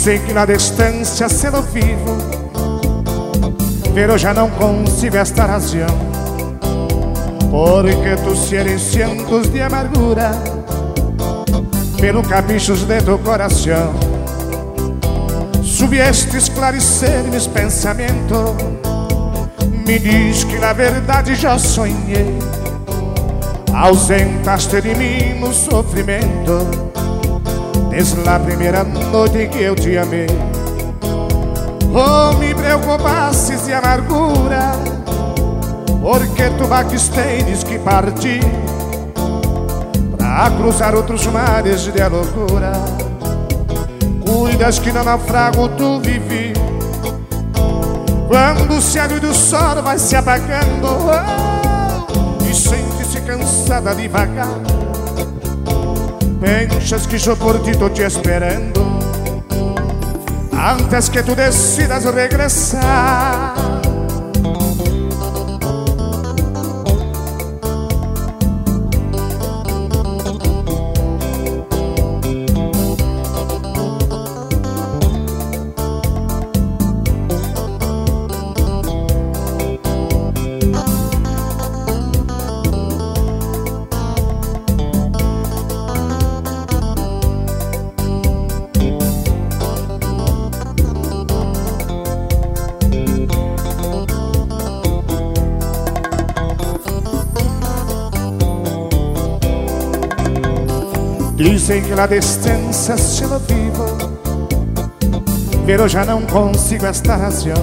Dizem que na distância selo vivo, pero já não consigo esta razão, porque tu cieres cientos de amargura pelo caprichos de tu coração. Subiste esclarecer meus pensamentos, me diz que na verdade já sonhei, ausentaste de mim no sofrimento desde a primeira noite que eu te amei. Oh, me preocupastes de amargura, porque tu baquisteides que parti pra cruzar outros mares de loucura. Cuidas que no naufrago tu vivi, quando o céu do sol vai se apagando, oh, e sente-se cansada de vagar. Pensas que eu por ti tô te esperando, antes que tu decidas regressar. Dizem que na distância se lo vivo, pero já não consigo esta razão,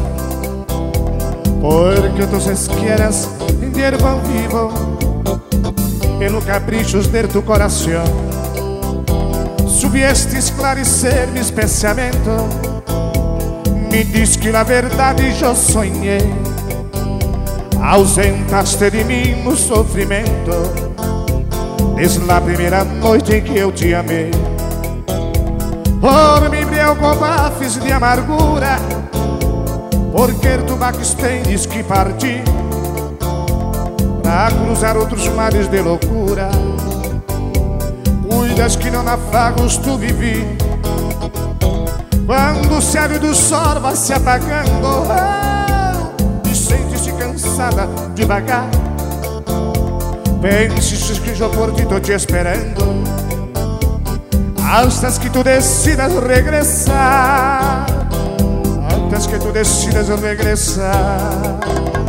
porque tu se quieras entender van vivo pelo caprichos de tu coração. Subiste esclarecer meus pensamentos, me diz que na verdade eu sonhei, ausentaste de mim no sofrimento desde a primeira noite que eu te amei. Oh, me preocupastes de amargura, porque tu baquisteides que parti pra cruzar outros mares de loucura. Cuidas que no naufragos tu vivi, quando o céu do sol vai se apagando, oh, e sente-se cansada de vagar. Penses que eu por ti tô te esperando, antes que tu decidas regressar, antes que tu decidas regressar.